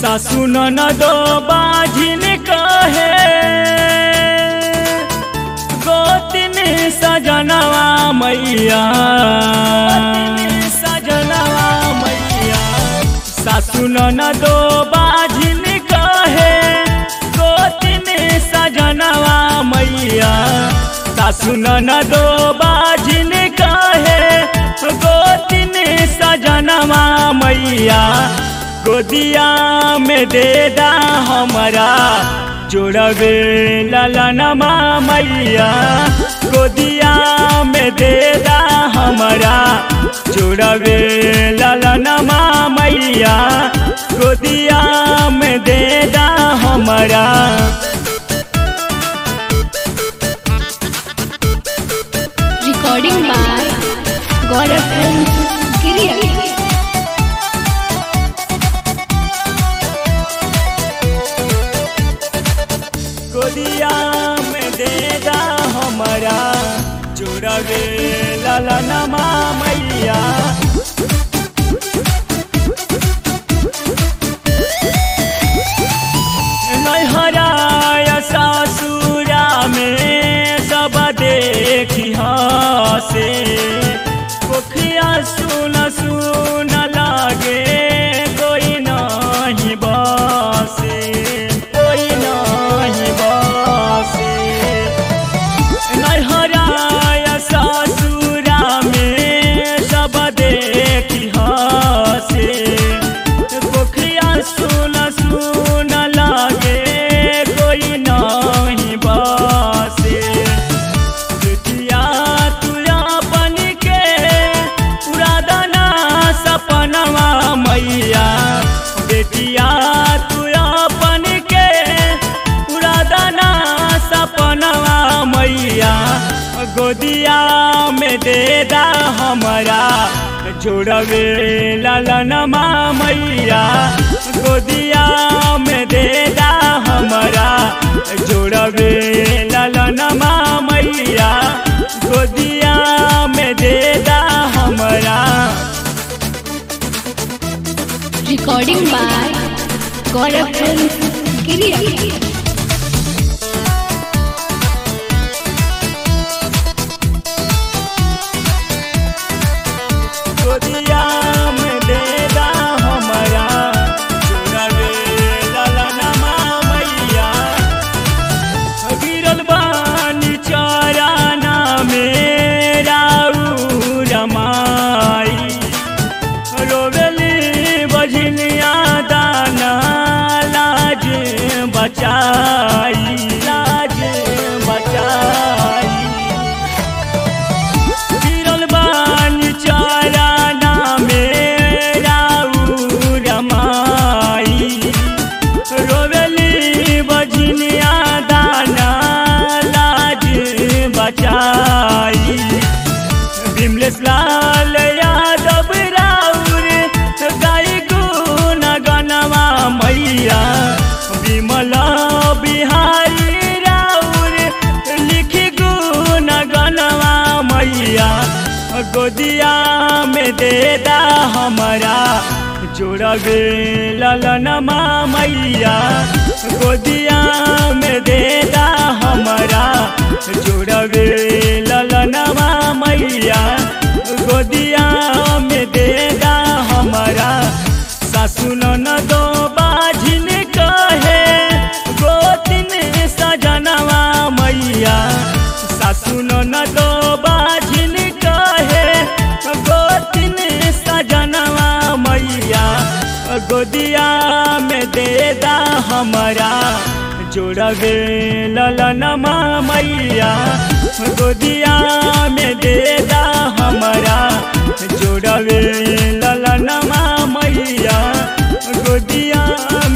सासु ननदो बाझिन कहे गोतिन सजनवा मैया सजनवा मैया सासु ननदो बाझिन कहे गोतिन सजनवा मैया सासु ननदो बाझिन कहे गोतिन सजनवा मैया गोदिया में देदा हमारा जोड़वे ललनमा मैया गोदिया में देदा हमारा जोड़वे ललनमा मैया गोदिया में देदा हमारा। रिकॉर्डिंग बाय गौरव गिरिया। गोदिया में देदा हमारा जोड़वे ललनमा मैया नैहरा ससुरा में सब देखी हसे पोखिया सुन सुन लागे कोई नहीं बसे कोई नहीं बसे नैहरा ससुरा में सब देखी हसे पोखिया सुन सुन लागे कोई नहीं बसे बेटिया तुया बन के पूरा दाना सपनवा मैया बेटिया तुया बन के पूरा दाना सपनवा मैया गोदिया में देदा हमारा जोड़वे ललनमा मैया गोदिया में देदा हमारा जोड़वे ललनमा मैया गोदिया में देदा हमारा। रिकॉर्डिंग बाय गौरव गिरिया। गोदिया में देदा हमारा जोड़वे ललनमा मैया गिरल बानी चराना मेरा रमाई रोवेली बझनिया दाना लाज बचाई लाज बचाई गिरल बानी चराना मेरा रमाई रोवेली बझनिया दाना लाज बचाई विमलेश लाल यादव राउर गाई गुण गनवा मैया विमल बिहारी राउर लिखी गुण गनवा मैया गोदिया में देदा हमारा जोड़वे ललनमा मैया गोदिया में देदा हमारा जोड़वे ललनमा मैया गोदिया में देदा हमारा। सासु ननदो बाझिन कहे गोतिन सजनवा मैया सासु ननदो बाझिन कहे गोतिन सजनवा मैया गोदिया में देदा हमारा जोड़वे ललनमा मैया गोदिया में देदा हमारा जोड़वे ललनमा मैया गोदिया